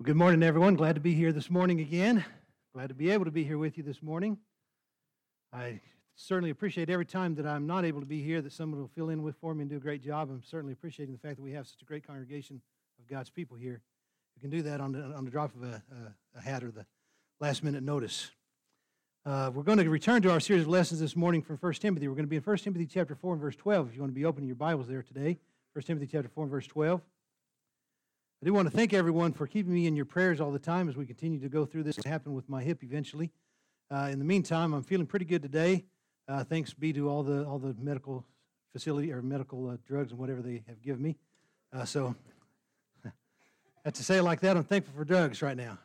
Well, good morning, everyone. Glad to be here this morning again. Glad to be able to be here with you this morning. I certainly appreciate every time that I'm not able to be here that someone will fill in with for me and do a great job. I'm certainly appreciating the fact that we have such a great congregation of God's people here who can do that on the drop of a hat or the last-minute notice. We're going to return to our series of lessons this morning from 1 Timothy. We're going to be in 1 Timothy chapter 4 and verse 12, if you want to be opening your Bibles there today. 1 Timothy chapter 4 and verse 12. I do want to thank everyone for keeping me in your prayers all the time as we continue to go through this. It happened with my hip eventually. In the meantime, I'm feeling pretty good today. Thanks be to all the medical facility or medical drugs and whatever they have given me. So, I have to say it like that. I'm thankful for drugs right now.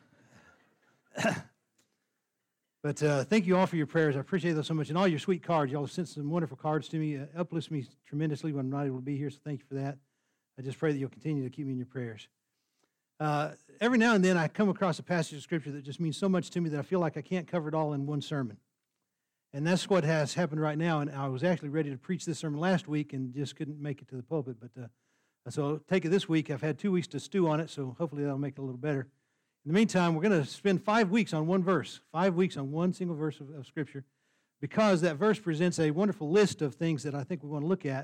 But thank you all for your prayers. I appreciate those so much. And all your sweet cards. Y'all have sent some wonderful cards to me. Uplifts me tremendously when I'm not able to be here, so thank you for that. I just pray that you'll continue to keep me in your prayers. Every now and then I come across a passage of Scripture that just means so much to me that I feel like I can't cover it all in one sermon. And that's what has happened right now. And I was actually ready to preach this sermon last week and just couldn't make it to the pulpit. But so I'll take it this week. I've had 2 weeks to stew on it, so hopefully that'll make it a little better. In the meantime, we're going to spend 5 weeks on one verse, 5 weeks on one single verse of Scripture, because that verse presents a wonderful list of things that I think we want to look at.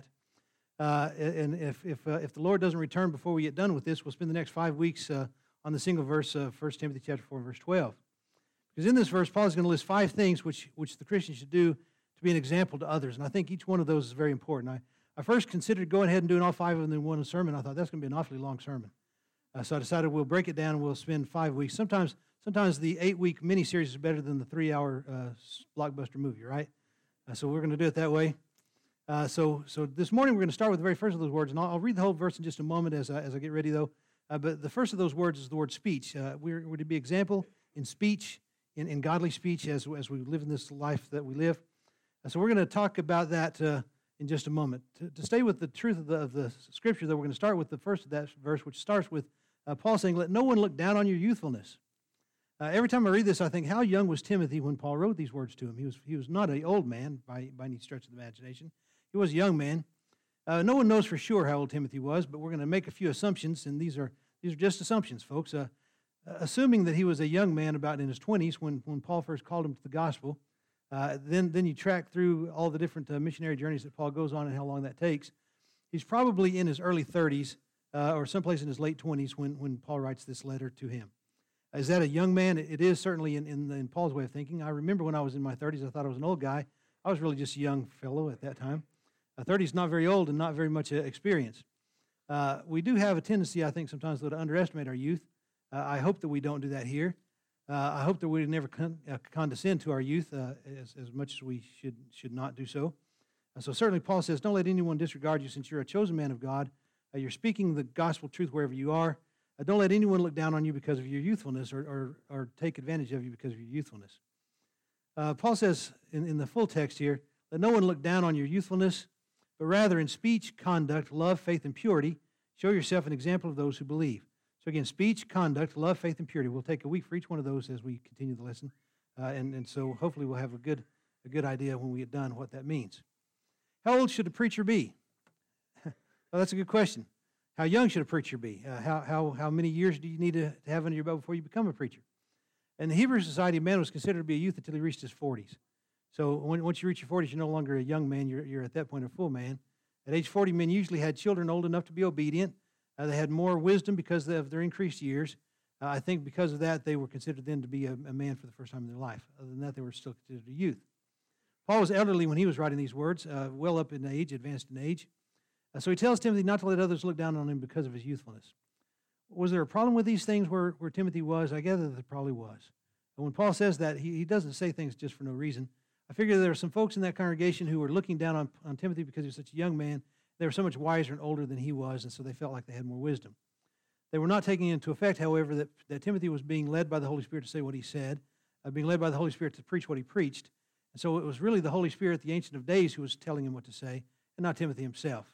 And if the Lord doesn't return before we get done with this, we'll spend the next 5 weeks on the single verse of 1 Timothy chapter 4, verse 12. Because in this verse, Paul is going to list 5 things which the Christian should do to be an example to others. And I think each one of those is very important. I first considered going ahead and doing all 5 of them in one sermon. I thought that's going to be an awfully long sermon. So I decided we'll break it down and we'll spend 5 weeks. Sometimes the 8-week mini-series is better than the 3-hour blockbuster movie, right? So we're going to do it that way. So this morning we're going to start with the very first of those words, and I'll read the whole verse in just a moment as I get ready, though. But the first of those words is the word speech. We're to be example in speech, in godly speech, as we live in this life that we live. So we're going to talk about that in just a moment. To stay with the truth of the Scripture, though, we're going to start with the first of that verse, which starts with Paul saying, "Let no one look down on your youthfulness." Every time I read this, I think, how young was Timothy when Paul wrote these words to him? He was not an old man by any stretch of the imagination. He was a young man. No one knows for sure how old Timothy was, but we're going to make a few assumptions, and these are just assumptions, folks. Assuming that he was a young man about in his 20s when Paul first called him to the gospel, then you track through all the different missionary journeys that Paul goes on and how long that takes. He's probably in his early 30s or someplace in his late 20s when Paul writes this letter to him. Is that a young man? It is certainly in Paul's way of thinking. I remember when I was in my 30s, I thought I was an old guy. I was really just a young fellow at that time. 30 is not very old and not very much experience. We do have a tendency, I think, sometimes to underestimate our youth. I hope that we don't do that here. I hope that we never condescend to our youth as much as we should not do so. So certainly Paul says, don't let anyone disregard you since you're a chosen man of God. You're speaking the gospel truth wherever you are. Don't let anyone look down on you because of your youthfulness or take advantage of you because of your youthfulness. Paul says in the full text here, let no one look down on your youthfulness, but rather in speech, conduct, love, faith, and purity, show yourself an example of those who believe. So again, speech, conduct, love, faith, and purity. We'll take a week for each one of those as we continue the lesson. And so hopefully we'll have a good idea when we get done what that means. How old should a preacher be? Well, that's a good question. How young should a preacher be? How many years do you need to have under your belt before you become a preacher? In the Hebrew society, a man was considered to be a youth until he reached his 40s. So once you reach your 40s, you're no longer a young man. You're at that point a full man. At age 40, men usually had children old enough to be obedient. They had more wisdom because of their increased years. I think because of that, they were considered then to be a man for the first time in their life. Other than that, they were still considered a youth. Paul was elderly when he was writing these words, well up in age, advanced in age. So he tells Timothy not to let others look down on him because of his youthfulness. Was there a problem with these things where Timothy was? I gather there probably was. And when Paul says that, he doesn't say things just for no reason. I figure there were some folks in that congregation who were looking down on Timothy because he was such a young man. They were so much wiser and older than he was, and so they felt like they had more wisdom. They were not taking into effect, however, that Timothy was being led by the Holy Spirit to say what he said, being led by the Holy Spirit to preach what he preached. And so it was really the Holy Spirit, the Ancient of Days, who was telling him what to say, and not Timothy himself.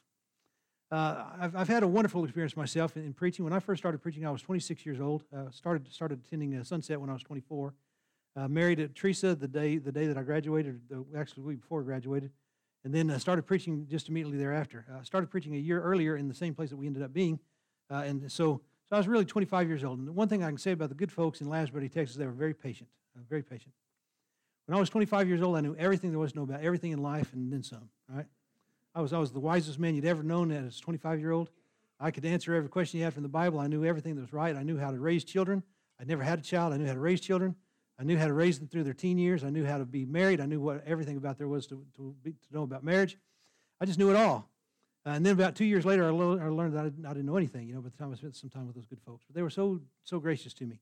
I've had a wonderful experience myself in preaching. When I first started preaching, I was 26 years old. Started attending Sunset when I was 24. Married Teresa the day that I graduated, actually the week before I graduated, and then started preaching just immediately thereafter. Started preaching a year earlier in the same place that we ended up being, and so So I was really 25 years old. And the one thing I can say about the good folks in Lasbury, Texas, they were very patient, very patient. When I was 25 years old, I knew everything there was to know about everything in life and then some, right? I was the wisest man you'd ever known as a 25-year-old. I could answer every question you had from the Bible. I knew everything that was right. I knew how to raise children. I never had a child. I knew how to raise children. I knew how to raise them through their teen years. I knew how to be married. I knew what everything about there was to know about marriage. I just knew it all. And then about 2 years later, I learned that I didn't know anything, by the time I spent some time with those good folks. But they were so gracious to me.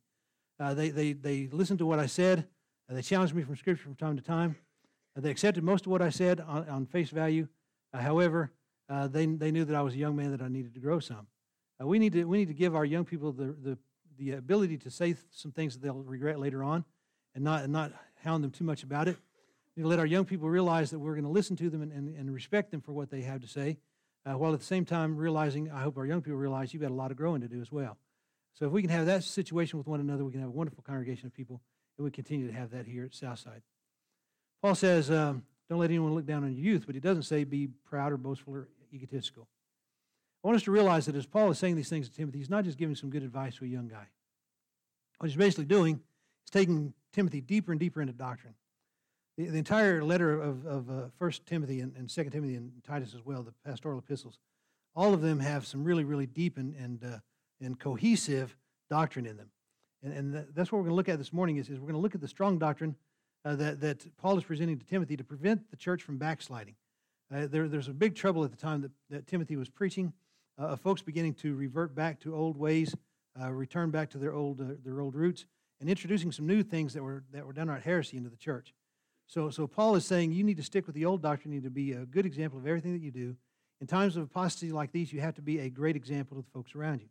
They listened to what I said. They challenged me from Scripture from time to time. They accepted most of what I said on face value. However, they knew that I was a young man that I needed to grow some. We need to give our young people the ability to say some things that they'll regret later on, and not hound them too much about it. We need to let our young people realize that we're going to listen to them and respect them for what they have to say, while at the same time realizing, I hope our young people realize you've got a lot of growing to do as well. So if we can have that situation with one another, we can have a wonderful congregation of people, and we continue to have that here at Southside. Paul says, don't let anyone look down on your youth, but he doesn't say be proud or boastful or egotistical. I want us to realize that as Paul is saying these things to Timothy, he's not just giving some good advice to a young guy. What he's basically doing is taking Timothy deeper and deeper into doctrine. The entire letter of 1 Timothy and 2 Timothy and Titus as well, the pastoral epistles, all of them have some really, really deep and cohesive doctrine in them. And that's what we're going to look at this morning is we're going to look at the strong doctrine that Paul is presenting to Timothy to prevent the church from backsliding. There's a big trouble at the time that Timothy was preaching, of folks beginning to revert back to old ways, return back to their old roots, and introducing some new things that were downright heresy into the church. So Paul is saying you need to stick with the old doctrine. You need to be a good example of everything that you do. In times of apostasy like these, you have to be a great example to the folks around you.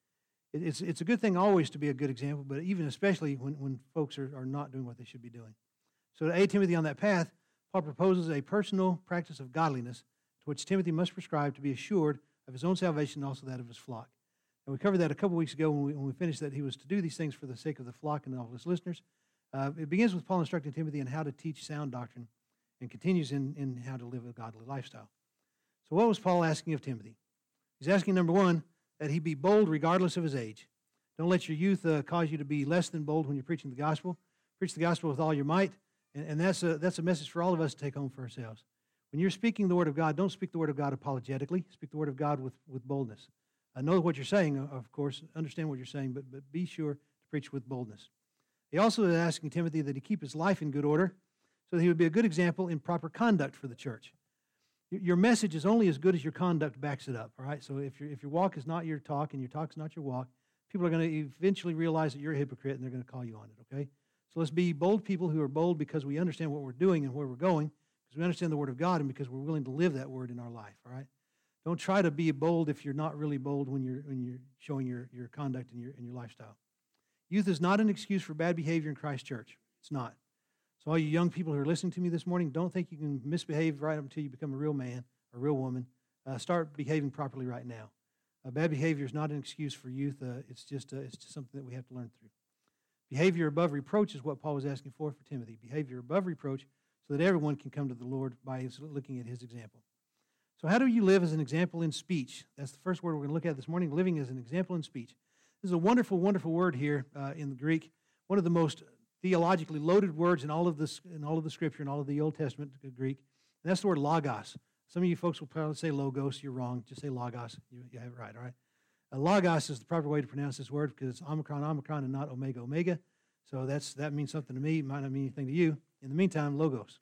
It's a good thing always to be a good example, but even especially when folks are not doing what they should be doing. So to aid Timothy on that path, Paul proposes a personal practice of godliness to which Timothy must prescribe to be assured of his own salvation and also that of his flock. And we covered that a couple weeks ago when we finished that he was to do these things for the sake of the flock and all of his listeners. It begins with Paul instructing Timothy on how to teach sound doctrine and continues in how to live a godly lifestyle. So what was Paul asking of Timothy? He's asking, number one, that he be bold regardless of his age. Don't let your youth cause you to be less than bold when you're preaching the gospel. Preach the gospel with all your might, and that's a message for all of us to take home for ourselves. When you're speaking the word of God, don't speak the word of God apologetically. Speak the word of God with boldness. Know what you're saying, of course. Understand what you're saying, but be sure to preach with boldness. He also is asking Timothy that he keep his life in good order so that he would be a good example in proper conduct for the church. Your message is only as good as your conduct backs it up, all right? So if your walk is not your talk and your talk is not your walk, people are going to eventually realize that you're a hypocrite and they're going to call you on it, okay? So let's be bold people who are bold because we understand what we're doing and where we're going, because we understand the Word of God and because we're willing to live that Word in our life, all right? Don't try to be bold if you're not really bold when you're showing your conduct and your lifestyle. Youth is not an excuse for bad behavior in Christ's church. It's not. So all you young people who are listening to me this morning, don't think you can misbehave right up until you become a real man, a real woman. Start behaving properly right now. Bad behavior is not an excuse for youth. It's just something that we have to learn through. Behavior above reproach is what Paul was asking for Timothy. Behavior above reproach so that everyone can come to the Lord by looking at his example. So how do you live as an example in speech? That's the first word we're going to look at this morning, living as an example in speech. This is a wonderful, wonderful word here in the Greek, one of the most theologically loaded words in all of the Scripture, in all of the Old Testament Greek, and that's the word logos. Some of you folks will probably say logos. You're wrong. Just say logos. You have it right, all right? Logos is the proper way to pronounce this word because it's omicron, and not omega, omega. So that means something to me. It might not mean anything to you. In the meantime, logos.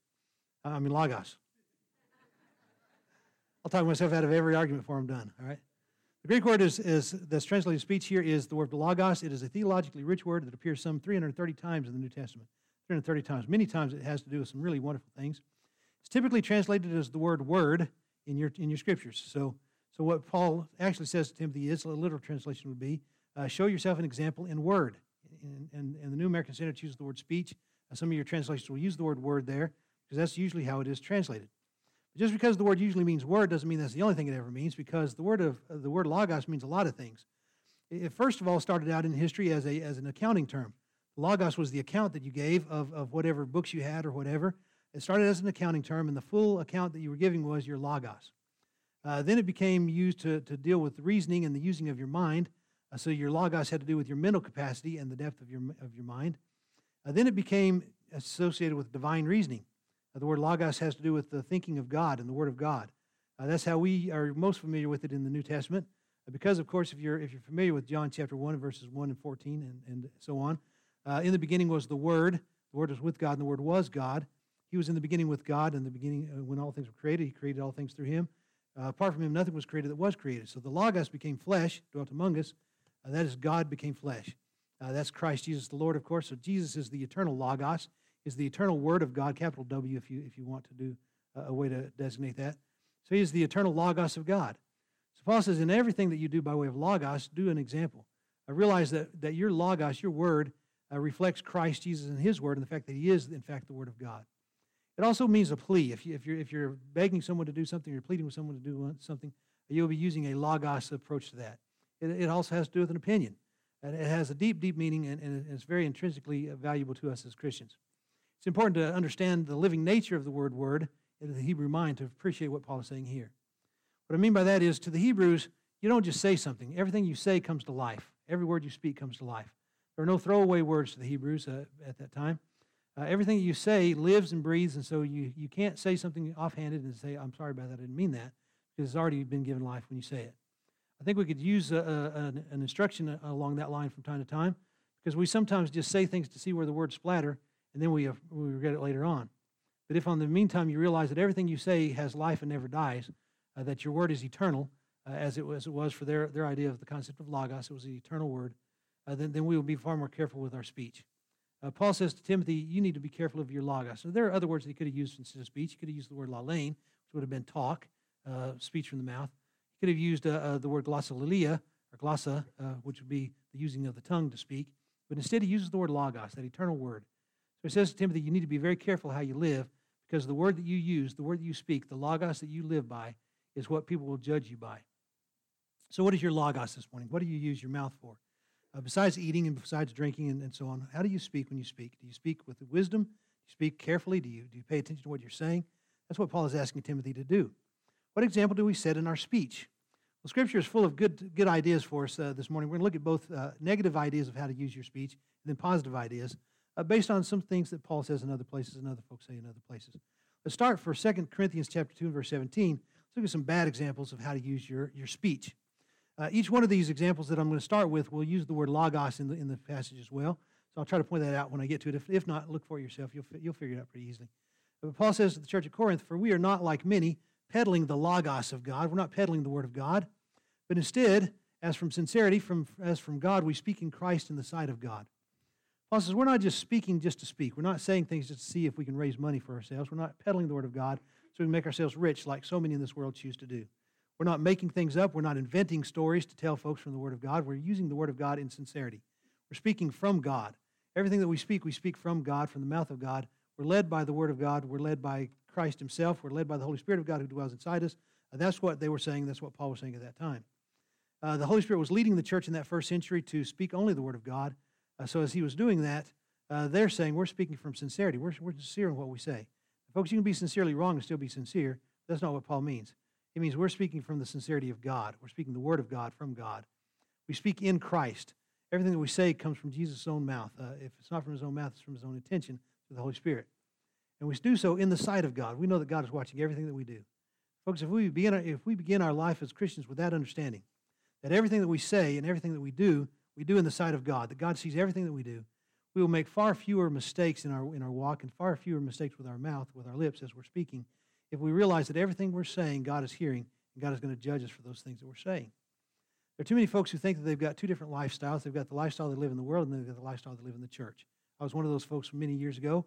I'll talk myself out of every argument before I'm done, all right? The Greek word that's translated speech here is the word logos. It is a theologically rich word that appears some 330 times in the New Testament. 330 times. Many times it has to do with some really wonderful things. It's typically translated as the word in your scriptures. So what Paul actually says to Timothy is, a literal translation would be, show yourself an example in word. And the New American Standard uses the word speech. Some of your translations will use the word word there because that's usually how it is translated. Just because the word usually means word doesn't mean that's the only thing it ever means, because the word logos means a lot of things. It first of all started out in history as an accounting term. Logos was the account that you gave of whatever books you had or whatever. It started as an accounting term, and the full account that you were giving was your logos. Then it became used to deal with reasoning and the using of your mind. So your logos had to do with your mental capacity and the depth of your mind. Then it became associated with divine reasoning. The word logos has to do with the thinking of God and the Word of God. That's how we are most familiar with it in the New Testament. Because, of course, if you're familiar with John chapter 1, verses 1 and 14 and so on, in the beginning was the Word was with God, and the Word was God. He was in the beginning with God, and in the beginning, when all things were created, He created all things through Him. Apart from Him, nothing was created that was created. So the Logos became flesh, dwelt among us. That is, God became flesh. That's Christ Jesus the Lord, of course. So Jesus is the eternal Logos, is the eternal Word of God, capital W if you want to do a way to designate that. So He is the eternal Logos of God. So Paul says, in everything that you do by way of Logos, do an example. Realize that your Logos, your Word, reflects Christ Jesus and His Word and the fact that He is, in fact, the Word of God. It also means a plea. If you're begging someone to do something, you're pleading with someone to do something, you'll be using a Logos approach to that. It also has to do with an opinion. And it has a deep, deep meaning, and it's very intrinsically valuable to us as Christians. It's important to understand the living nature of the word in the Hebrew mind to appreciate what Paul is saying here. What I mean by that is, to the Hebrews, you don't just say something. Everything you say comes to life. Every word you speak comes to life. There are no throwaway words to the Hebrews at that time. Everything that you say lives and breathes, and so you can't say something offhanded and say, I'm sorry about that, I didn't mean that, because it's already been given life when you say it. I think we could use an instruction along that line from time to time, because we sometimes just say things to see where the words splatter, and then we regret it later on. But if on the meantime you realize that everything you say has life and never dies, that your word is eternal, as it was for their idea of the concept of Logos, it was the eternal word, then we will be far more careful with our speech. Paul says to Timothy, you need to be careful of your Logos. So there are other words that he could have used instead of speech. He could have used the word lalein, which would have been talk, speech from the mouth. He could have used the word glossolalia, or glossa, which would be the using of the tongue to speak. But instead he uses the word Logos, that eternal word. So he says to Timothy, you need to be very careful how you live, because the word that you use, the word that you speak, the Logos that you live by, is what people will judge you by. So what is your Logos this morning? What do you use your mouth for? Besides eating and besides drinking and so on, how do you speak when you speak? Do you speak with wisdom? Do you speak carefully? Do you pay attention to what you're saying? That's what Paul is asking Timothy to do. What example do we set in our speech? Well, Scripture is full of good ideas for us this morning. We're going to look at both negative ideas of how to use your speech and then positive ideas based on some things that Paul says in other places and other folks say in other places. Let's start for 2 Corinthians chapter 2 and verse 17. Let's look at some bad examples of how to use your speech. Each one of these examples that I'm going to start with will use the word Logos in the passage as well. So I'll try to point that out when I get to it. If not, look for it yourself. You'll figure it out pretty easily. But Paul says to the church at Corinth, for we are not like many, peddling the Logos of God. We're not peddling the Word of God. But instead, as from sincerity, as from God, we speak in Christ in the sight of God. Paul says we're not just speaking just to speak. We're not saying things just to see if we can raise money for ourselves. We're not peddling the Word of God so we can make ourselves rich like so many in this world choose to do. We're not making things up. We're not inventing stories to tell folks from the Word of God. We're using the Word of God in sincerity. We're speaking from God. Everything that we speak from God, from the mouth of God. We're led by the Word of God. We're led by Christ Himself. We're led by the Holy Spirit of God who dwells inside us. That's what they were saying. That's what Paul was saying at that time. The Holy Spirit was leading the church in that first century to speak only the Word of God. So as He was doing that, they're saying we're speaking from sincerity. We're sincere in what we say. Folks, you can be sincerely wrong and still be sincere. That's not what Paul means. It means we're speaking from the sincerity of God. We're speaking the Word of God from God. We speak in Christ. Everything that we say comes from Jesus' own mouth. If it's not from His own mouth, it's from His own intention through the Holy Spirit. And we do so in the sight of God. We know that God is watching everything that we do. Folks, if we begin our life as Christians with that understanding, that everything that we say and everything that we do in the sight of God, that God sees everything that we do, we will make far fewer mistakes in our walk and far fewer mistakes with our mouth, with our lips as we're speaking, if we realize that everything we're saying, God is hearing, and God is going to judge us for those things that we're saying. There are too many folks who think that they've got two different lifestyles. They've got the lifestyle they live in the world, and then they've got the lifestyle they live in the church. I was one of those folks many years ago.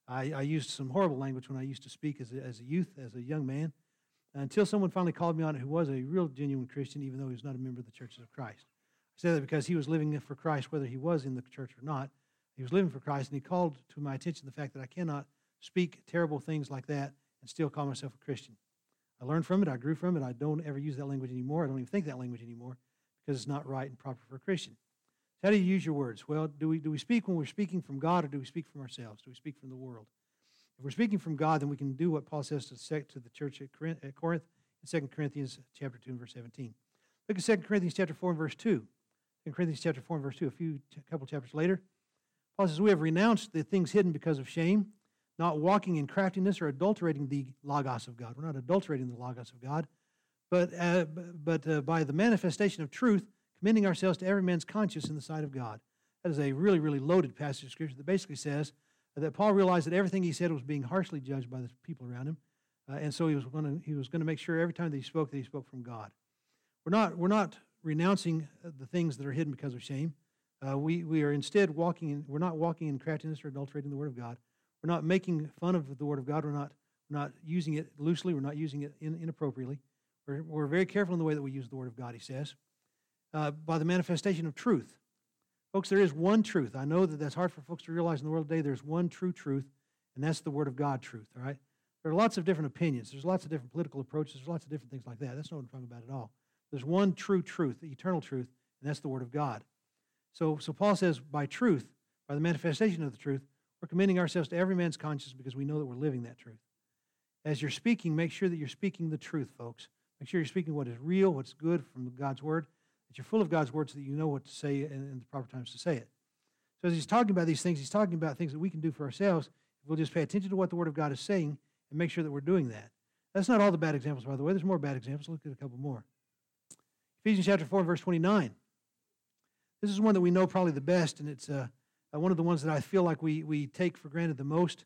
I used some horrible language when I used to speak as a youth, as a young man, until someone finally called me on it who was a real genuine Christian, even though he was not a member of the Churches of Christ. I say that because he was living for Christ, whether he was in the church or not. He was living for Christ, and he called to my attention the fact that I cannot speak terrible things like that and still call myself a Christian. I learned from it. I grew from it. I don't ever use that language anymore. I don't even think that language anymore because it's not right and proper for a Christian. So how do you use your words? Well, do we speak when we're speaking from God, or do we speak from ourselves? Do we speak from the world? If we're speaking from God, then we can do what Paul says to the church at Corinth in 2 Corinthians chapter 2 and verse 17. Look at 2 Corinthians chapter 4 and verse 2. In Corinthians chapter 4 and verse 2, a couple chapters later, Paul says, we have renounced the things hidden because of shame, not walking in craftiness or adulterating the Logos of God. We're not adulterating the Logos of God, but by the manifestation of truth, commending ourselves to every man's conscience in the sight of God. That is a really, really loaded passage of Scripture that basically says that Paul realized that everything he said was being harshly judged by the people around him, and so he was going to make sure every time that he spoke from God. We're not renouncing the things that are hidden because of shame. We are instead we're not walking in craftiness or adulterating the Word of God. We're not making fun of the Word of God. We're not using it loosely. We're not using it inappropriately. We're very careful in the way that we use the Word of God, he says, by the manifestation of truth. Folks, there is one truth. I know that that's hard for folks to realize in the world today. There's one true truth, and that's the Word of God truth, all right? There are lots of different opinions. There's lots of different political approaches. There's lots of different things like that. That's not what I'm talking about at all. There's one true truth, the eternal truth, and that's the Word of God. So Paul says, by truth, by the manifestation of the truth, we're commending ourselves to every man's conscience because we know that we're living that truth. As you're speaking, make sure that you're speaking the truth, folks. Make sure you're speaking what is real, what's good from God's Word, that you're full of God's Word so that you know what to say and the proper times to say it. So as he's talking about these things, he's talking about things that we can do for ourselves if we'll just pay attention to what the Word of God is saying and make sure that we're doing that. That's not all the bad examples, by the way. There's more bad examples. Look at a couple more. Ephesians chapter 4, verse 29. This is one that we know probably the best, and it's one of the ones that I feel like we take for granted the most.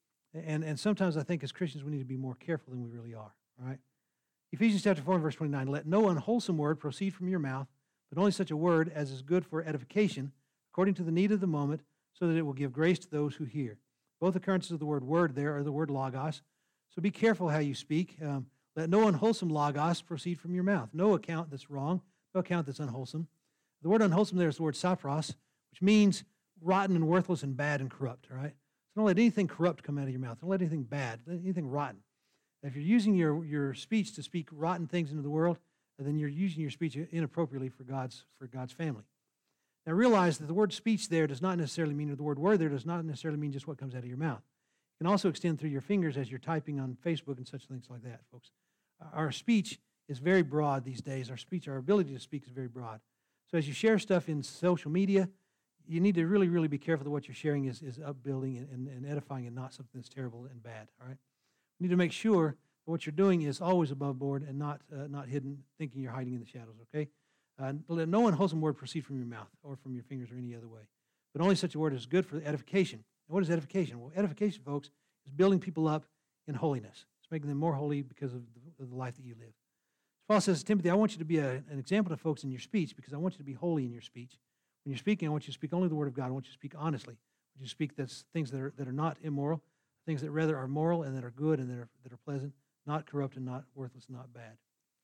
And sometimes I think as Christians we need to be more careful than we really are. All right? Ephesians chapter 4, verse 29. Let no unwholesome word proceed from your mouth, but only such a word as is good for edification, according to the need of the moment, so that it will give grace to those who hear. Both occurrences of the word there are the word logos. So be careful how you speak. Let no unwholesome logos proceed from your mouth. No account that's wrong, no account that's unwholesome. The word unwholesome there is the word sapros, which means rotten and worthless and bad and corrupt, all right? So don't let anything corrupt come out of your mouth. Don't let anything bad, anything rotten. If you're using your speech to speak rotten things into the world, then you're using your speech inappropriately for God's family. Now realize that the word speech there does not necessarily mean, or the word there does not necessarily mean just what comes out of your mouth. It can also extend through your fingers as you're typing on Facebook and such things like that, folks. Our speech is very broad these days. Our ability to speak is very broad. So as you share stuff in social media, you need to really, really be careful that what you're sharing is upbuilding and edifying and not something that's terrible and bad, all right? You need to make sure that what you're doing is always above board and not hidden, thinking you're hiding in the shadows, okay? Let no unwholesome word proceed from your mouth or from your fingers or any other way, but only such a word as good for edification. And what is edification? Well, edification, folks, is building people up in holiness. It's making them more holy because of the life that you live. Paul says, Timothy, I want you to be an example to folks in your speech because I want you to be holy in your speech. When you're speaking, I want you to speak only the Word of God. I want you to speak honestly. I want you to speak things that are not immoral, things that rather are moral and that are good and that are pleasant, not corrupt and not worthless, not bad.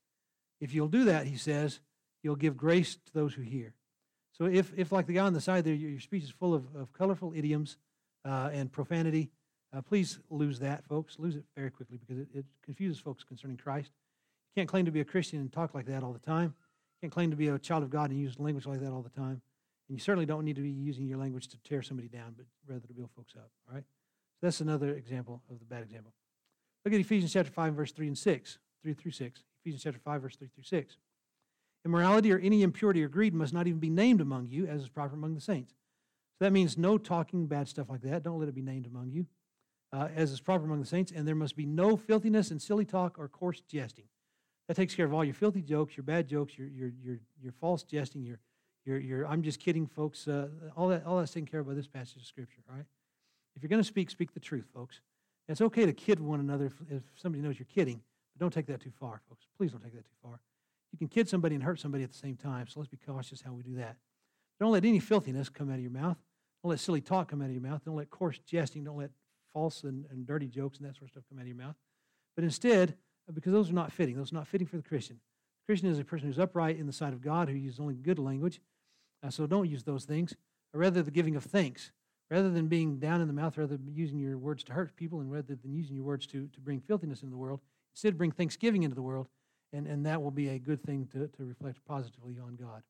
If you'll do that, he says, you'll give grace to those who hear. So if like the guy on the side there, your speech is full of colorful idioms and profanity, please lose that, folks. Lose it very quickly because it confuses folks concerning Christ. You can't claim to be a Christian and talk like that all the time. You can't claim to be a child of God and use language like that all the time. And you certainly don't need to be using your language to tear somebody down, but rather to build folks up, all right? So that's another example of the bad example. Look at Ephesians chapter 5, verse 3 through 6. Ephesians chapter 5, verse 3 through 6. Immorality or any impurity or greed must not even be named among you, as is proper among the saints. So that means no talking bad stuff like that. Don't let it be named among you, as is proper among the saints. And there must be no filthiness and silly talk or coarse jesting. That takes care of all your filthy jokes, your bad jokes, your false jesting, your I'm just kidding, folks. All that's taken care of by this passage of Scripture, all right? If you're going to speak the truth, folks. And it's okay to kid one another if somebody knows you're kidding, but don't take that too far, folks. Please don't take that too far. You can kid somebody and hurt somebody at the same time, so let's be cautious how we do that. Don't let any filthiness come out of your mouth. Don't let silly talk come out of your mouth. Don't let coarse jesting, don't let false and dirty jokes and that sort of stuff come out of your mouth. But instead, because those are not fitting for the Christian. The Christian is a person who's upright in the sight of God, who uses only good language. So don't use those things. Or rather, the giving of thanks. Rather than being down in the mouth, rather than using your words to hurt people, and rather than using your words to bring filthiness into the world, instead bring thanksgiving into the world, and that will be a good thing to reflect positively on God.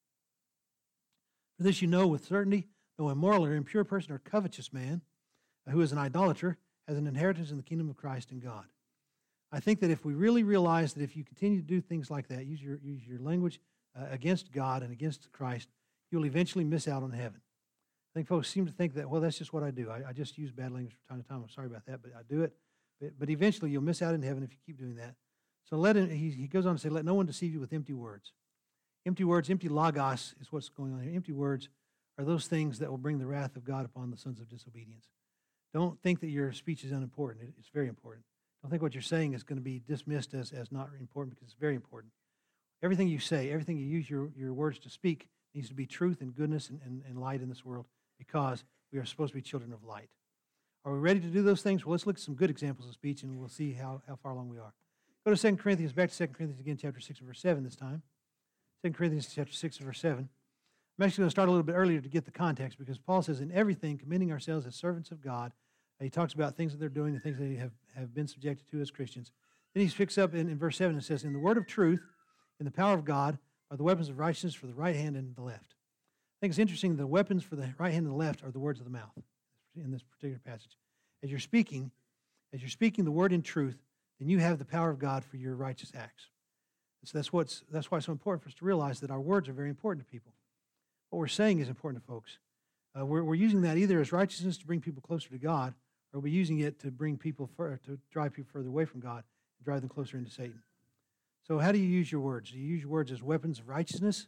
For this you know with certainty, no immoral or impure person or covetous man who is an idolater has an inheritance in the kingdom of Christ and God. I think that if we really realize that if you continue to do things like that, use your language against God and against Christ, you'll eventually miss out on heaven. I think folks seem to think that, well, that's just what I do. I just use bad language from time to time. I'm sorry about that, but I do it. But eventually you'll miss out in heaven if you keep doing that. So he goes on to say, let no one deceive you with empty words. Empty words, empty logos is what's going on here. Empty words are those things that will bring the wrath of God upon the sons of disobedience. Don't think that your speech is unimportant. It's very important. Don't think what you're saying is going to be dismissed as not important, because it's very important. Everything you say, everything you use your words to speak needs to be truth and goodness and light in this world, because we are supposed to be children of light. Are we ready to do those things? Well, let's look at some good examples of speech, and we'll see how far along we are. Go to 2 Corinthians, back to 2 Corinthians again, chapter 6 and verse 7 this time. 2 Corinthians chapter 6 and verse 7. I'm actually going to start a little bit earlier to get the context, because Paul says, in everything, commending ourselves as servants of God. He talks about things that they're doing, the things they have been subjected to as Christians. Then he picks up in verse 7 and says, in the word of truth, in the power of God, are the weapons of righteousness for the right hand and the left. I think it's interesting, the weapons for the right hand and the left are the words of the mouth in this particular passage. As you're speaking the word in truth, then you have the power of God for your righteous acts. So that's why it's so important for us to realize that our words are very important to people. What we're saying is important to folks. We're using that either as righteousness to bring people closer to God, or we're using it to bring people to drive people further away from God and drive them closer into Satan. So how do you use your words? Do you use your words as weapons of righteousness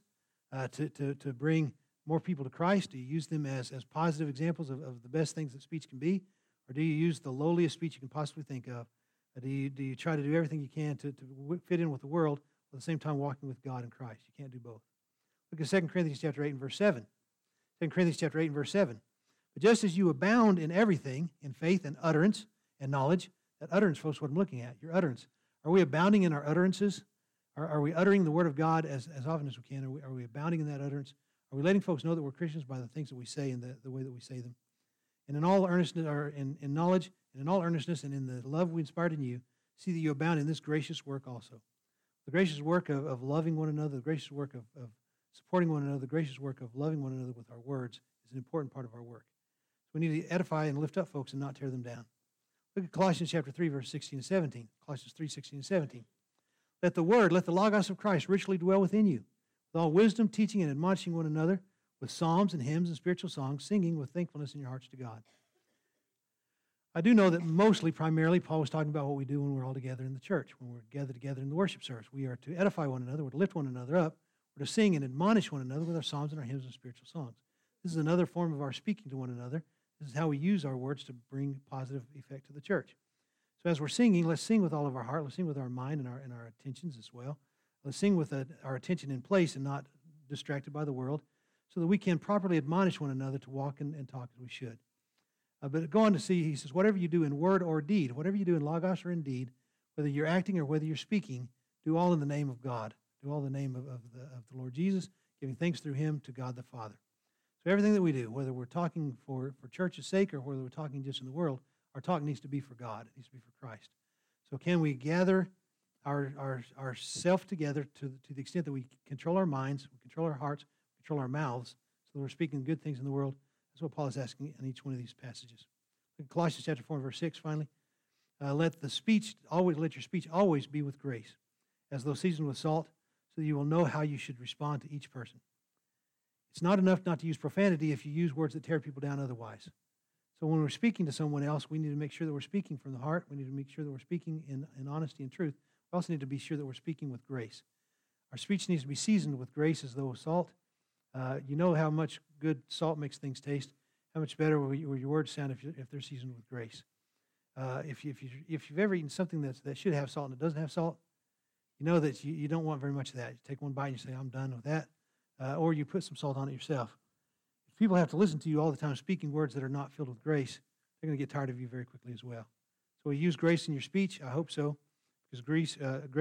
to bring more people to Christ? Do you use them as positive examples of the best things that speech can be? Or do you use the lowliest speech you can possibly think of? Do you try to do everything you can to fit in with the world, at the same time walking with God and Christ? You can't do both. Look at 2 Corinthians chapter 8 and verse 7. 2 Corinthians chapter 8 and verse 7. But just as you abound in everything, in faith and utterance and knowledge, that utterance, folks, what I'm looking at, your utterance. Are we abounding in our utterances? Are we uttering the word of God as often as we can? Are we abounding in that utterance? Are we letting folks know that we're Christians by the things that we say and the way that we say them? And in all earnestness, or in knowledge, and in all earnestness, and in the love we inspired in you, see that you abound in this gracious work also. The gracious work of loving one another, the gracious work of supporting one another, the gracious work of loving one another with our words is an important part of our work. So we need to edify and lift up folks and not tear them down. Look at Colossians chapter 3, verse 16 and 17. Colossians 3, 16 and 17. Let the Logos of Christ richly dwell within you, with all wisdom, teaching and admonishing one another, with psalms and hymns and spiritual songs, singing with thankfulness in your hearts to God. I do know that primarily, Paul was talking about what we do when we're all together in the church, when we're gathered together in the worship service. We are to edify one another, we're to lift one another up, we're to sing and admonish one another with our psalms and our hymns and spiritual songs. This is another form of our speaking to one another. This is how we use our words to bring positive effect to the church. So as we're singing, let's sing with all of our heart. Let's sing with our mind and our attentions as well. Let's sing with our attention in place and not distracted by the world, so that we can properly admonish one another to walk and talk as we should. But go on to see, he says, whatever you do in word or deed, whatever you do in logos or in deed, whether you're acting or whether you're speaking, do all in the name of God. Do all in the name of the Lord Jesus, giving thanks through him to God the Father. So everything that we do, whether we're talking for church's sake or whether we're talking just in the world, our talk needs to be for God. It needs to be for Christ. So can we gather our self together to the extent that we control our minds, we control our hearts, control our mouths, so that we're speaking good things in the world? That's what Paul is asking in each one of these passages. In Colossians chapter 4, verse 6, finally, let your speech always be with grace, as though seasoned with salt, so that you will know how you should respond to each person. It's not enough not to use profanity if you use words that tear people down otherwise. So when we're speaking to someone else, we need to make sure that we're speaking from the heart. We need to make sure that we're speaking in honesty and truth. We also need to be sure that we're speaking with grace. Our speech needs to be seasoned with grace as though with salt. You know how much good salt makes things taste. How much better will your words sound if they're seasoned with grace? If you've ever eaten something that should have salt and it doesn't have salt, you know that you don't want very much of that. You take one bite and you say, I'm done with that. Or you put some salt on it yourself. If people have to listen to you all the time speaking words that are not filled with grace, they're going to get tired of you very quickly as well. So we use grace in your speech. I hope so, because grace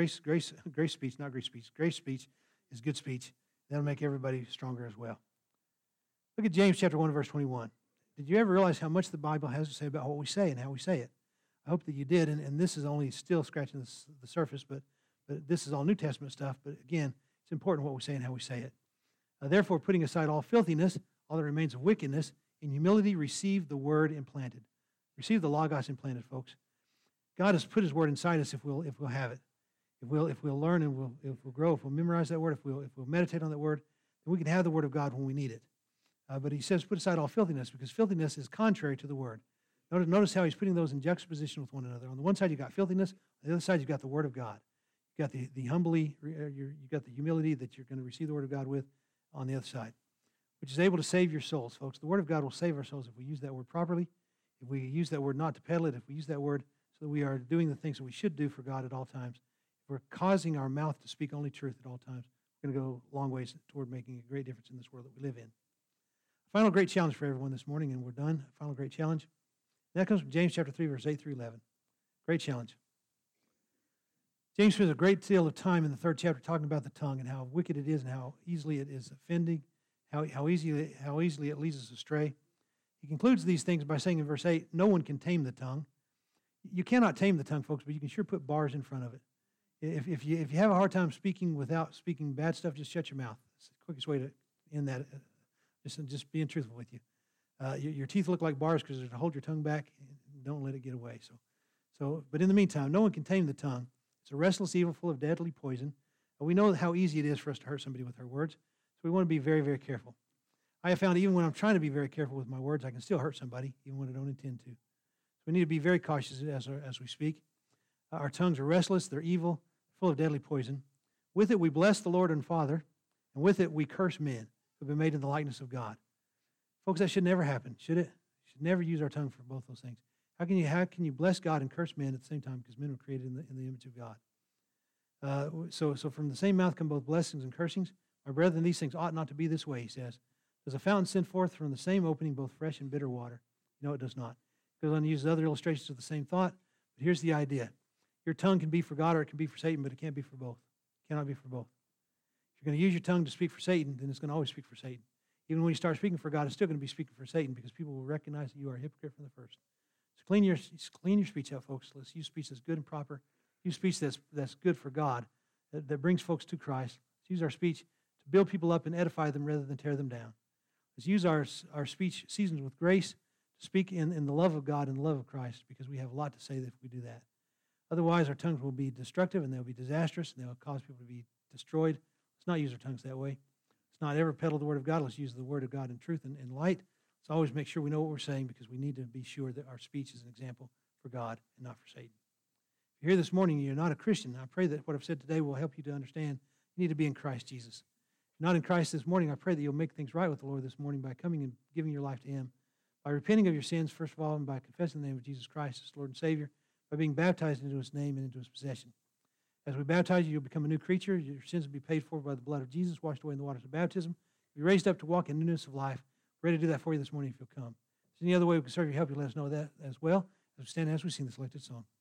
speech is good speech. That'll make everybody stronger as well. Look at James chapter 1, verse 21. Did you ever realize how much the Bible has to say about what we say and how we say it? I hope that you did, and this is only still scratching the surface, but this is all New Testament stuff. But again, it's important what we say and how we say it. Therefore, putting aside all filthiness, all that remains of wickedness, in humility receive the word implanted. Receive the Logos implanted, folks. God has put his word inside us if we'll have it. If we'll learn and if we'll grow, if we'll memorize that word, if we'll meditate on that word, And we can have the Word of God when we need it. But he says, put aside all filthiness, because filthiness is contrary to the Word. Notice how he's putting those in juxtaposition with one another. On the one side, you've got filthiness. On the other side, you've got the Word of God. You've got you've got the humility that you're going to receive the Word of God with on the other side, which is able to save your souls, folks. The Word of God will save our souls if we use that word properly, if we use that word not to peddle it, if we use that word so that we are doing the things that we should do for God at all times. If we're causing our mouth to speak only truth at all times, we're going to go long ways toward making a great difference in this world that we live in. Final great challenge for everyone this morning, and we're done. Final great challenge. That comes from James chapter 3, verse 8 through 11. Great challenge. James spends a great deal of time in the 3rd chapter talking about the tongue and how wicked it is and how easily it is offending, how easily it leads us astray. He concludes these things by saying in verse 8, no one can tame the tongue. You cannot tame the tongue, folks, but you can sure put bars in front of it. If you have a hard time speaking without speaking bad stuff, just shut your mouth. It's the quickest way to end that. Just being truthful with you. Your teeth look like bars because to hold your tongue back. Don't let it get away. But in the meantime, no one can tame the tongue. It's a restless evil full of deadly poison. We know how easy it is for us to hurt somebody with our words, so we want to be very, very careful. I have found even when I'm trying to be very careful with my words, I can still hurt somebody, even when I don't intend to. So we need to be very cautious as we speak. Our tongues are restless, they're evil, full of deadly poison. With it we bless the Lord and Father, and with it we curse men who have been made in the likeness of God. Folks, that should never happen, should it? We should never use our tongue for both those things. How can you bless God and curse men at the same time? Because men were created in the image of God. So from the same mouth come both blessings and cursings. My brethren, these things ought not to be this way, he says. Does a fountain send forth from the same opening both fresh and bitter water? No, it does not. He goes on to use other illustrations of the same thought. But here's the idea. Your tongue can be for God or it can be for Satan, but it can't be for both. It cannot be for both. If you're going to use your tongue to speak for Satan, then it's going to always speak for Satan. Even when you start speaking for God, it's still going to be speaking for Satan because people will recognize that you are a hypocrite from the first. So clean your speech out, folks. Let's use speech that's good and proper. Use speech that's good for God, that brings folks to Christ. Let's use our speech to build people up and edify them rather than tear them down. Let's use our speech seasoned with grace to speak in the love of God and the love of Christ because we have a lot to say if we do that. Otherwise, our tongues will be destructive and they'll be disastrous and they'll cause people to be destroyed. Let's not use our tongues that way. Let's not ever peddle the Word of God. Let's use the Word of God in truth and in light. Let's always make sure we know what we're saying because we need to be sure that our speech is an example for God and not for Satan. If you're here this morning and you're not a Christian, I pray that what I've said today will help you to understand you need to be in Christ Jesus. If you're not in Christ this morning, I pray that you'll make things right with the Lord this morning by coming and giving your life to Him, by repenting of your sins, first of all, and by confessing the name of Jesus Christ as Lord and Savior, by being baptized into His name and into His possession. As we baptize you, you'll become a new creature. Your sins will be paid for by the blood of Jesus, washed away in the waters of baptism. You'll be raised up to walk in newness of life. We're ready to do that for you this morning if you'll come. If there's any other way we can serve you, help you, let us know that as well as we stand as we sing the selected song.